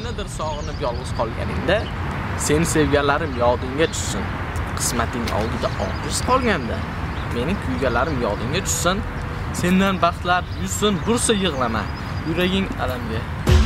Kimnidir sog'inib yolg'iz qolganingda, seni sevganlarim yodingga tushsin. Qismating oldida ojiz qolganda, mening kuyganlarim yodingga tushsin. Sendan baxtlar yuzsin, bursa yig'lama, yuraging alamga.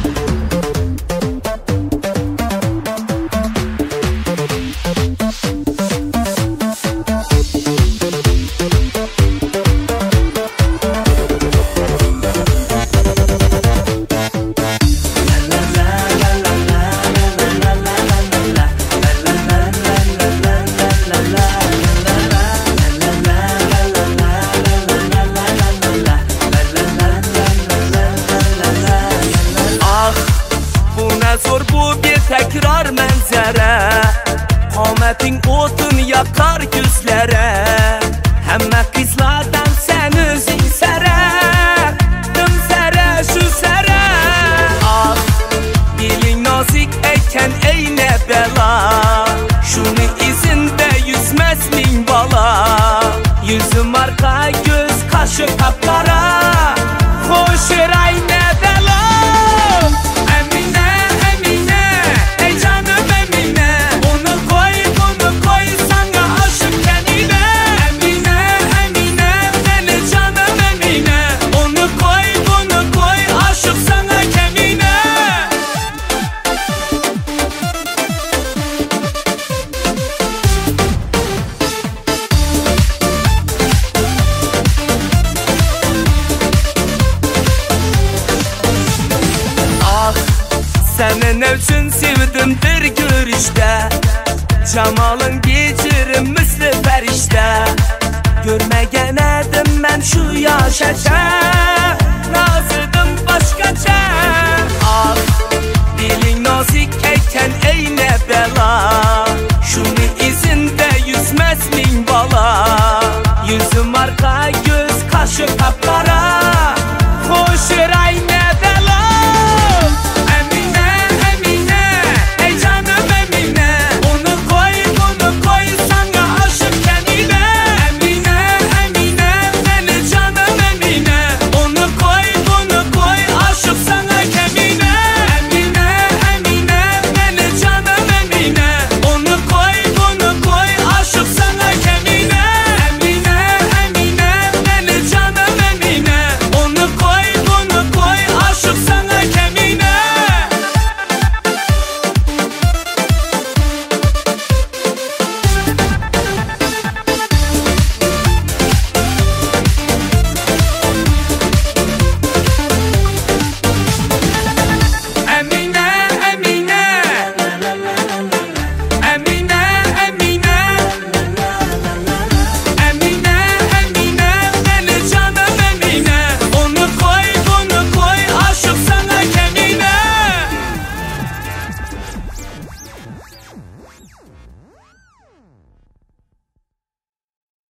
Zor bu bir tekrar manzara, qomating o'tin yoqar ko'zlare. Hamma qizlardan sen o'zing sara, dim sara shu sara. Ah, diling nozik ekan ey ne bela, shuni izinde yüzmez ming bola. Yüzüm arqa, göz qashi qapqara, xo'sh ray ne bela. Senin için sevdim bir görüşte, Cemalın geçirim misli ferişte. Görmegen edim ben şu yaşaça, razıdım başkaça. Ah, dilin nazik eken ey ne bela, şunu izinde yüzmez min bala.